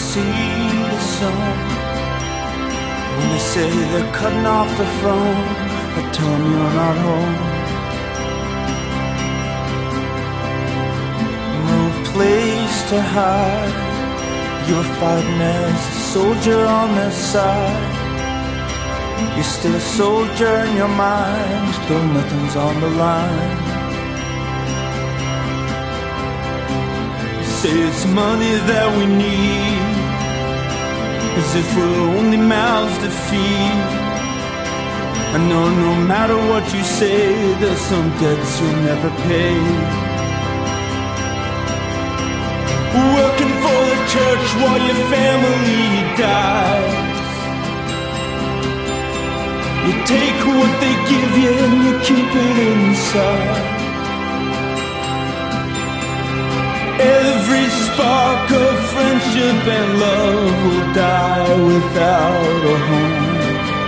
see the sun. When they say they're cutting off the phone, I tell them you're not home. No place to hide. You were fighting as a soldier on their side. You're still a soldier in your mind, though nothing's on the line. You say it's money that we need, as if we're only mouths to feed. I know no matter what you say, there's some debts you'll never pay. Working for the church while your family dies. You take what they give you and you keep it inside. Every spark of friendship and love will die without a home.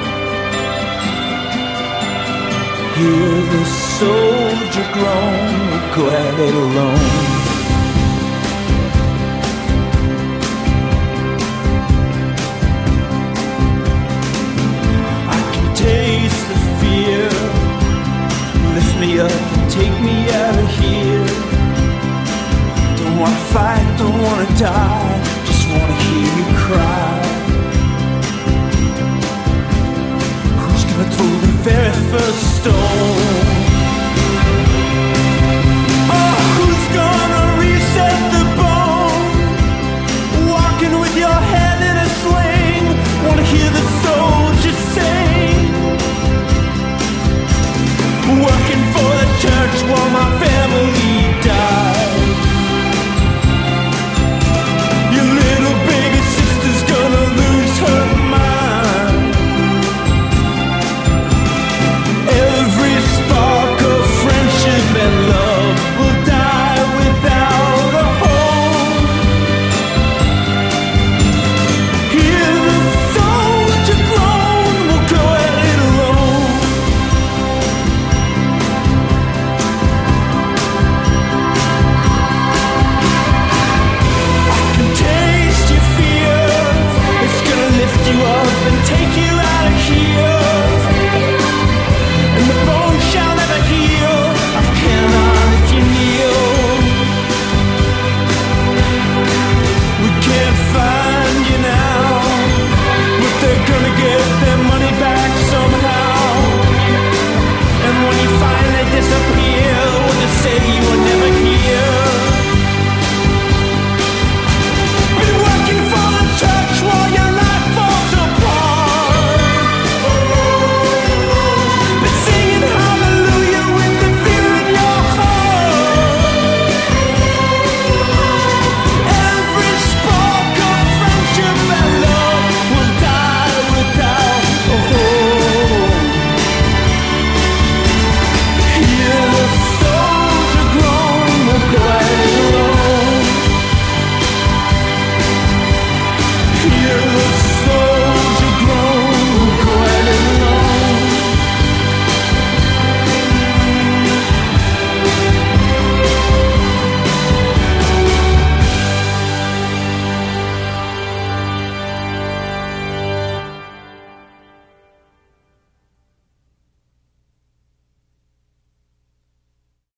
Hear the soldier groan, go at it alone. Taste the fear, lift me up and take me out of here. Don't wanna fight, don't wanna die, just wanna hear you cry. Who's gonna throw the very first stone?